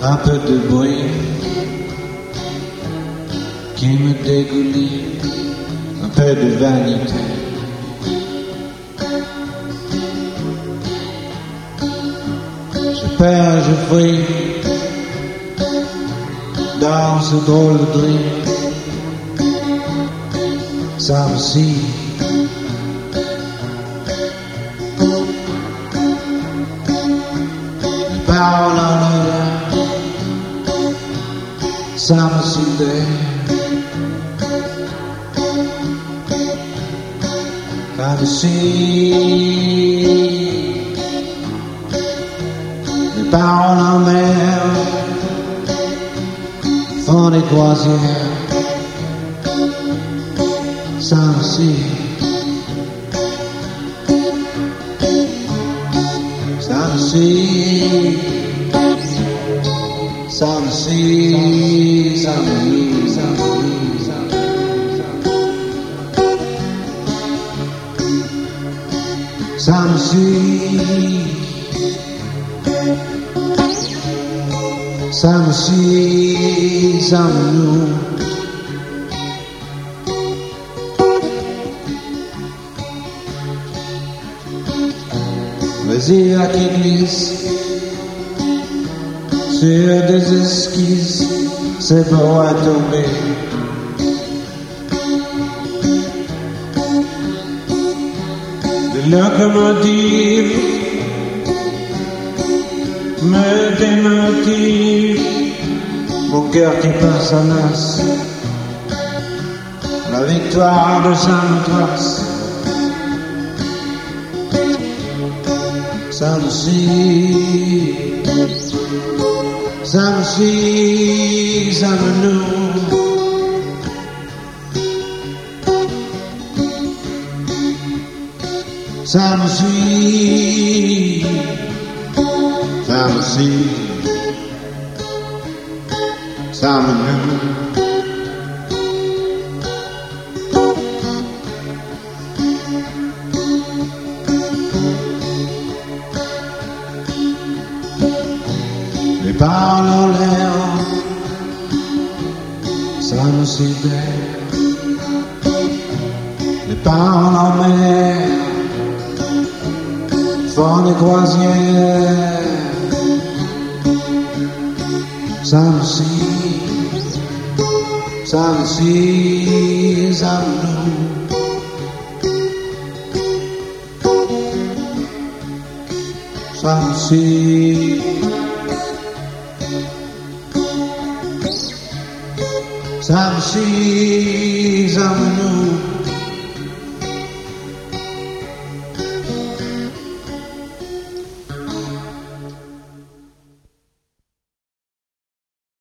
un peu de bruit qui me dégouline, un peu de vanité. Je perds, je fuis dans ce drôle de dream. Ça me scie. Les paroles en l'air, ça me sidère. Ça me scie. Les paroles en mer font des croisières. Ça me scie. Ça me scie. Ça me scie. Ça me scie. Ça me scie. Ça me scie. Ça me scie. Ça me noue. Vas-y à qui glisse sur des esquisses, c'est beau à tomber. Des locomotives me démotivent, mon cœur qui passe en as. La victoire de Saint-Trace. Ça me scie, ça me scie, ça me noue. Ça me scie, ça me scie, ça me noue. Les paroles en l'air, ça me sidère. Les paroles en mer font des croisières. Ça me scie, ça me scie, ça me noue. Ça me scie. Ça me scie, ça me noue.